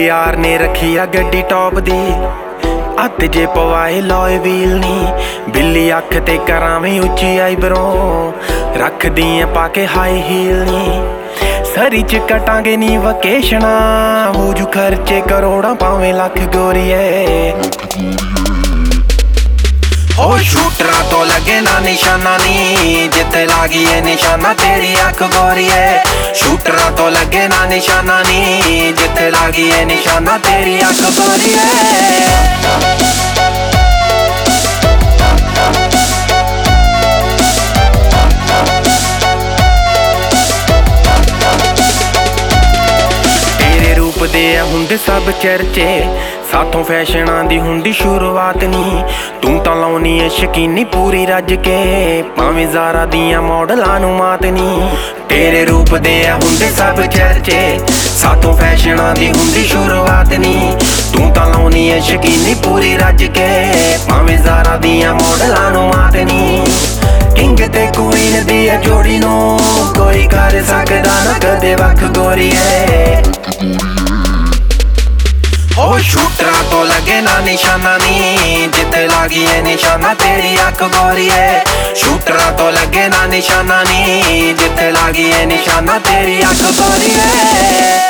यार ने रखी आ गड्डी टॉप दी हत्थ जे पवाए लॉय व्हील नी बिल्ली अख ते करावें उच्ची आईब्रो रख दिए पाके हाई हील नी सरी च कटांगे नी वकेशना वूजू खर्चे करोड़ा पावे लख गोरिए हो शूटरा तो लगे ना निशाना नी जिते लागी है निशाना तेरी अख गोरिए शूटरा तो लगे ना निशाना नी जिते लागी है निशाना तेरी अख गोरिए दे हुंदे सब चर्चे साथों फैशनां दी हुंदी शुरुआत नी तू तां लाउनी है शकीनी पूरी रज के भावें ज़ारा दियां मॉडलां नूं मात नी तेरे रूप दे हुंदे सब चर्चे साथों फैशनां दी हुंदी शुरुआत नी तू तां लाउनी है शकीनी पूरी रज के भावें ज़ारा दियां मॉडलां नूं मात नी किंग ते क्वीन दी जोड़ी नूं कोई कर सकदा ना कदे वख गोरीए हो शूटरा तो लगे ना निशाना नी जिते लागी है निशाना तेरी अख गोरिए शूटरा तो लगे ना निशाना नी जिते लागी है निशाना तेरी अख गोरिए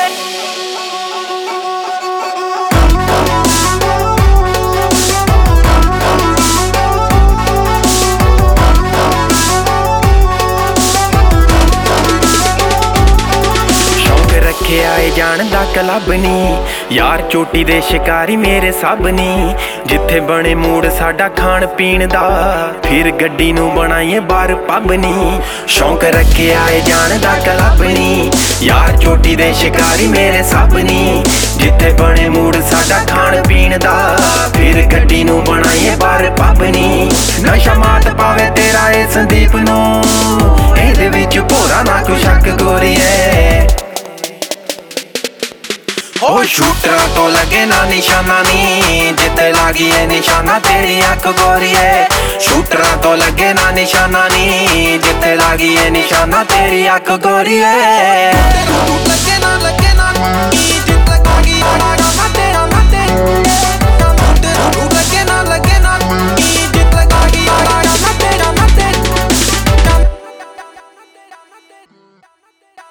आए जान दा क्लब नी यार चोटी दे शिकारी मेरे सब नी जिथे बने मूड साडा खाण पीण दा फिर गड्डी नूं बनाइए बार पब नी शौक रखे आए जान दा क्लब नी यार चोटी दे शिकारी मेरे सब नी जिथे बने मूड साडा खाण पीण दा फिर गड्डी नूं बनाइए बार पब नी नशा मात पावे तेरा ए संदीप नूं इहदे विच भोरा ना कोई शक गोरीए हो शूटरा तो लगे ना निशाना नी जिते लागी है निशाना तेरी अख गोरिए शूटरा तो लगे ना निशाना नी जिते लागी है निशाना तेरी अख गोरिए